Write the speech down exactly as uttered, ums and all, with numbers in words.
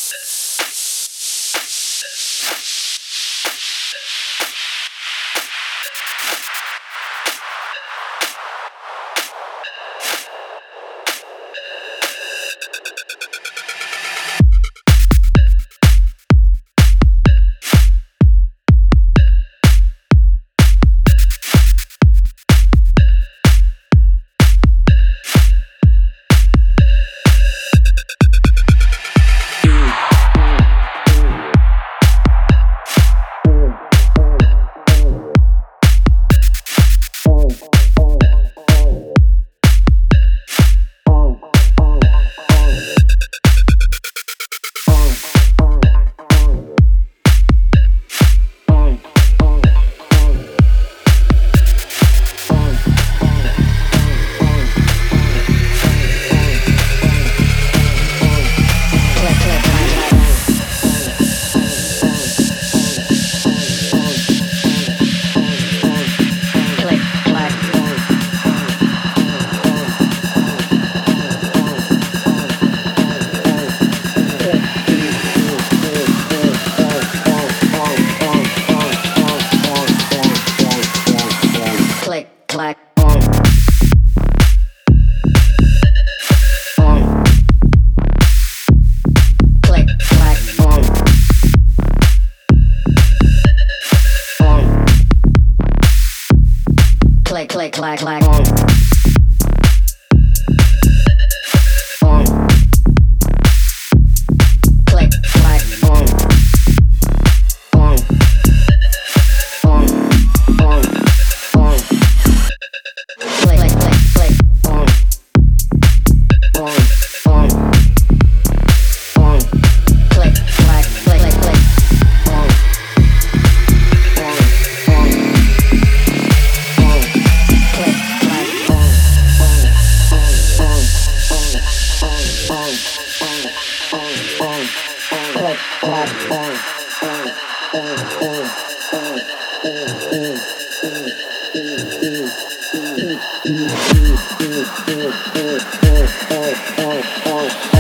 click, click, clack, clack. On. On. Click, clack, on. On. On. On. On. Click, click, click, click. On. On. On. On. Click, clack, click, click, click. On. On. On. On. Click, clack, on. On. On. On. On. On. On. Click, clack, on. On. On. On. On. On. On. On. On. On. On.